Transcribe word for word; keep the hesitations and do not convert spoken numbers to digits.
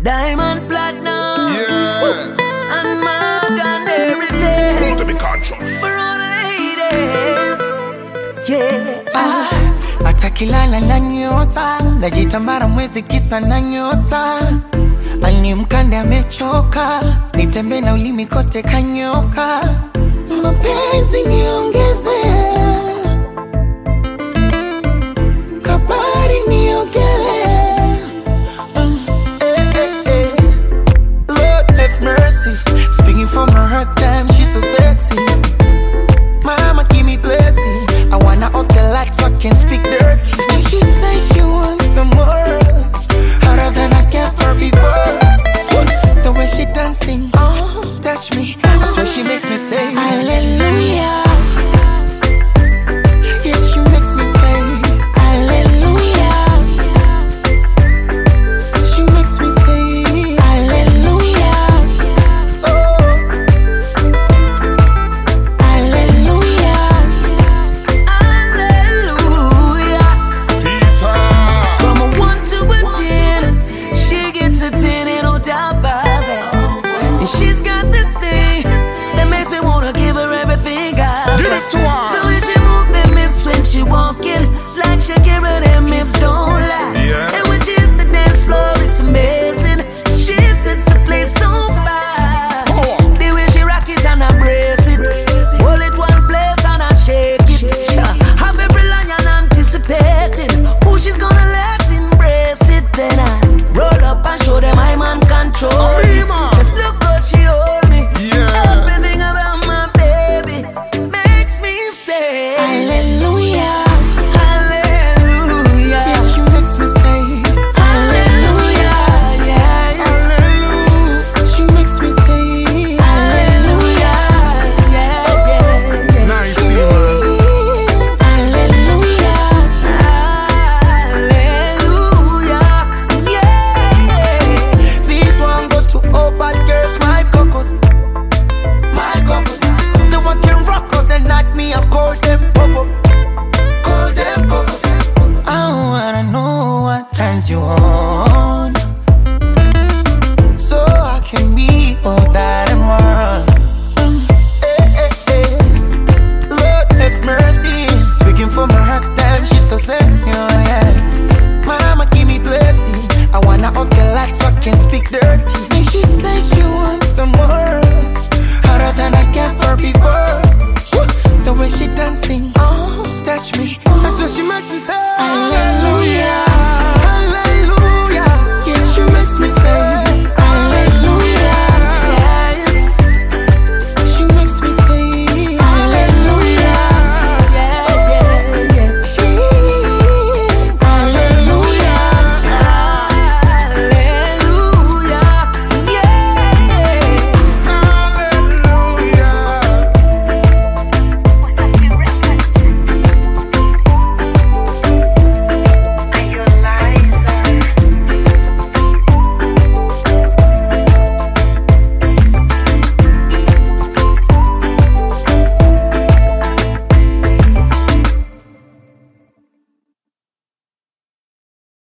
Diamond platinum, Yeah. and mark and everything. Cool to be conscious. For all ladies, yeah. Ah, atakilala na nyota, najitambara mwezi kisa na nyota. Ani mkande amechoka, nitembe na ulimi kote kanyoka. Mapenzi niongeze, kabari niogele. Mm, eh, eh, eh. Lord have mercy, speaking from her hurt time, she's so sexy. Mama give me blessings, I wanna off the lights so I can speak dirty. And she says she wants some more, harder than I can for before. The way she dancing, oh, touch me, that's what she makes me say hallelujah. Yes, she makes me say hallelujah. She makes me say hallelujah. Oh, hallelujah. Hallelujah. Peter. From a one to a ten, she gets a ten and no doubt about that. And she's got this thing that makes me wanna give her everything I Give got. it to her. The way she move them hips when she walking, like Shakira, them hips don't lie. Yeah. And when she hit the dance floor, it's amazing. She sets the place on fire. Power. The way she rock it and I brace it, hold it one place and I shake it. Have every lion anticipating who she's gonna let embrace it. Then I roll up and show them I'm on control. Arriba. Just look how she hold me. Yeah. Everything about my baby makes me say Hallelujah. hallelujah. Yes, she makes me say Hallelujah. Yes. Hallelujah. she makes me say Hallelujah. Yeah, yeah, yeah. Nice, man. hallelujah. Hallelujah. Yeah. This one goes to all bad girls, my cocos, my cocos. The one can rock out the night, me I call them popo, call them cocos. I wanna know what turns you on, so I can be all that and more. Mm, eh, eh, eh. Lord have mercy, speaking from her heart time, she's so sexy, oh yeah. Mama give me blessing, I wanna off the lights so I can speak dirty. And she says she wants some more, harder than I can for before. Woo, the way she dancing, oh, touch me, that's what she makes me say hallelujah.